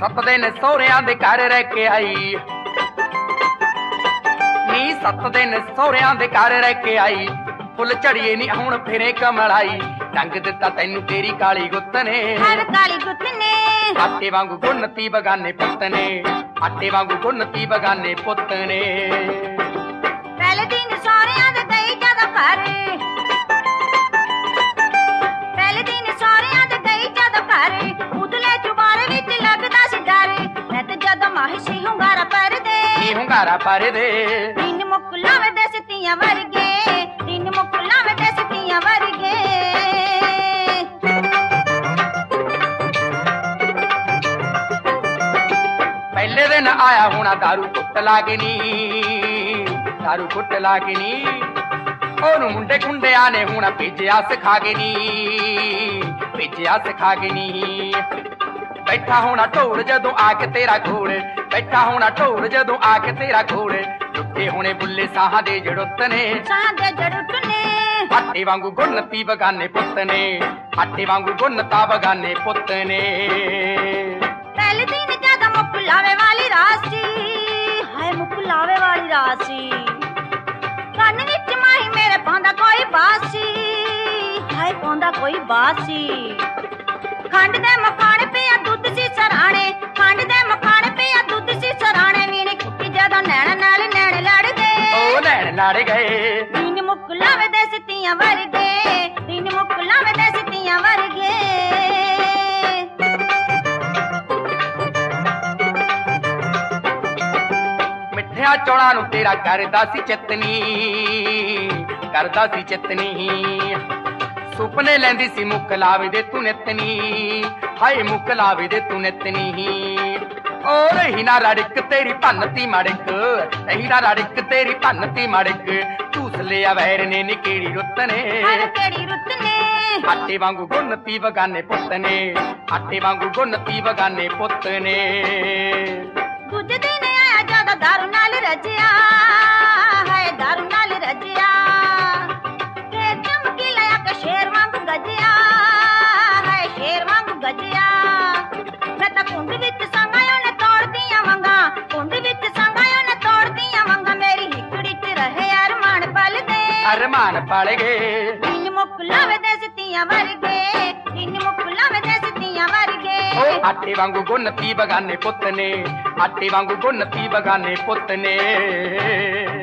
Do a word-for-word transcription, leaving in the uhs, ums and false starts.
सत दिन सहुरिਆਂ ਦੇ घर रह के आई नी सत दिन सहुरिਆਂ ਦੇ घर रह के आई फुल झड़िए नी हुण फिरे कमलाई रंग दिता तैनू तेरी काली गुत्त ने हर काली गुत्त ने आटे वांगू गुन्नती बगाने पुत्त ने आटे वांगू गुन्नती बगाने पुत्त ने पहले दिन सहुरिਆਂ ਦੇ गई जदों घर पहले दिन सहुरिਆਂ ਦੇ गई जदों घर उदले जुबान विच लगदा सी डर मैं ते जदों माही सी हुंगारा पर दे हुंगारा पर दे दिन मुक लावे दे सितियां वर्गे दिन मुक लावे दे सितियां वर्गे पहले दिन आया होना दारू कुट लागे नी दारू कुट लागे नी ओनू मुंडे खुंडिया ने हुण भेजिया सिखा के नी भेजिया सिखा के नी बैठा होना ढोल जदों आके तेरा घोड़ बैठा होना ढोल जदों आके तेरा घोड़ टुटे होने बुल्ले साहां दे जड़ुत ने साहां दे जड़ुत ने आटे वांगू गुन्नती बगाने पुत्त ने आटे वांगू गुन्नता बगाने पुत्त ने पहले दिन जदों मुक लावे वाली रासी हाय मुक लावे वाली रासी ਕੰਨ ਵਿੱਚ ਮਾਹੀ ਮੇਰੇ ਪਾਉਂਦਾ ਕੋਈ ਬਾਸੀ ਹਾਏ ਪਾਉਂਦਾ ਕੋਈ ਬਾਸੀ ਖੰਡ ਦੇ ਮਖਾਣੇ ਪਿਆ ਦੁੱਧ ਸੀ ਸਰਾਣੇ ਖੰਡ ਦੇ ਮਖਾਣੇ ਪਿਆ ਦੁੱਧ ਸੀ ਸਰਾਣੇ ਵੀਣੀ ਕੁੱਟੀ ਜਦੋਂ ਨੈਣ ਨਾਲ ਨੈਣ ਲੜ ਗਏ ਉਹ ਨੈਣ ਲੜ ਗਏ ਦਿਨ ਮੁਕ ਲਾਵੇ ਦੇ ਸਿੱਤੀਆਂ ਵਰਗੇ ਦਿਨ ਮੁਕ ਲਾਵੇ ਦੇ ਸਿੱਤੀਆਂ ਵਰਗੇ ਮਿੱਠਿਆ ਚੌਲਾਂ ਨੂੰ ਤੇਰਾ ਕਰਦਾ ਸੀ ਚਿਤਨੀ ਕਰਦਾ ਸੀ ਚਿਤਨੀ ਸੁਪਨੇ ਲੈਂਦੀ ਸੀ ਮੁੱਕ ਲਾਵੇ ਦੇ ਤੂੰ ਨਿਤਨੀ ਹਾਏ ਮੁੱਕ ਲਾਵੇ ਦੇ ਤੂੰ ਨਿਤਨੀ ਓ ਰਹੀ ਨਾ ਰੜਕ ਤੇਰੀ ਭੰਨਤੀ ਮੜਕ ਰਹੀ ਨਾ ਰੜਕ ਤੇਰੀ ਭੰਨਤੀ ਮੜਕ ਝੂਸ ਲਿਆ ਵੈਰ ਨੇ ਨੀ ਕਿਹੜੀ ਰੁੱਤ ਨੇ ਹਰ ਕਿਹੜੀ ਰੁੱਤ ਨੇ ਆਟੇ ਵਾਂਗੂ ਗੁੰਨਤੀ ਬਗਾਨੇ ਪੁੱਤ ਨੇ ਆਟੇ ਵਾਂਗੂ ਗੁੰਨਤੀ ਬਗਾਨੇ ਪੁੱਤ ਨੇ ਦੂਜੇ ਦਿਨ ਆਇਆ ਜਦੋਂ ਦਾਰੂ ਨਾਲ ਰਜਿਆ ਹਾਏ ਦਾਰੂ ਨਾਲ ਰਜਿਆ ਤੇ ਚਮਕੀ ਲਿਆ ਕਿ ਸ਼ੇਰ ਵਾਂਗ ਗੱਜਿਆ ਹਾਏ ਸ਼ੇਰ ਵਾਂਗ ਗੱਜਿਆ ਮੈਂ ਤਾਂ ਕੁੰਡ ਵਿੱਚ ਸੰਗਾ ਉਹਨੇ ਤੋੜਦੀਆਂ ਵੰਗਾ ਕੁੰਡ ਵਿੱਚ ਸੰਗਾ ਉਹਨੇ ਤੋੜਦੀਆਂ ਵੰਗਾ ਮੇਰੀ ਹਿੱਕੜੀ ਚ ਰਹੇ ਅਰਮਾਨ ਪਲ ਦੇ ਅਰਮਾਨ ਪਲ ਗਏ ਦਿਨ ਮੁਕ ਲਾਵੇ ਦੇ ਸਿੱਤੀਆਂ ਵਰਗੇ ਦਿਨ ਮੁਕ ਲਾਵੇ ਦੇ ਸਿੱਤੀਆਂ ਵਰਗੇ ਆਟੇ ਵਾਂਗੂ ਗੁੰਨਤੀ ਬਗਾਨੇ ਪੁੱਤ ਨੇ ਆਟੇ ਵਾਂਗੂ ਗੁੰਨਤੀ ਬਗਾਨੇ ਪੁੱਤ ਨੇ